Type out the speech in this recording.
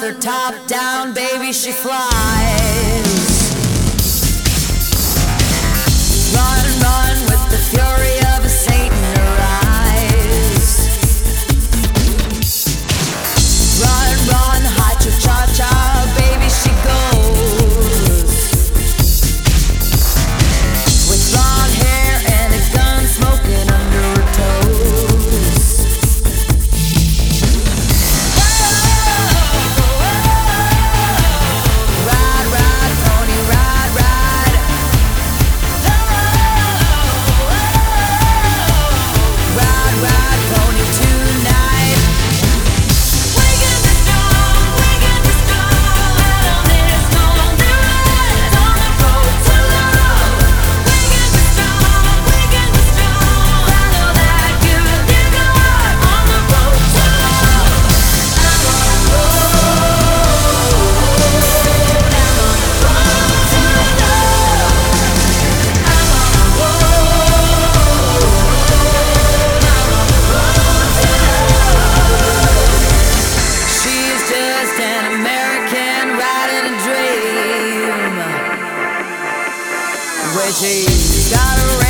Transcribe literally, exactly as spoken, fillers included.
her top down, baby, she flies. Run, run with the fury of a saint in her eyes. Run, run, hot cha-cha-cha, baby, she goes. With blonde hair and a gun smoking under her toes. Ride, ride, pony, ride, ride. Ride, ride, pony tonight. We can be strong, we can be strong. Out on this lonely ride, on the road to love. We can be strong, we can be strong. I know that you live your life on the road to love. I'm on the road, I'm on the road to love. I'm on the She's just an American riding a dream, where she's got a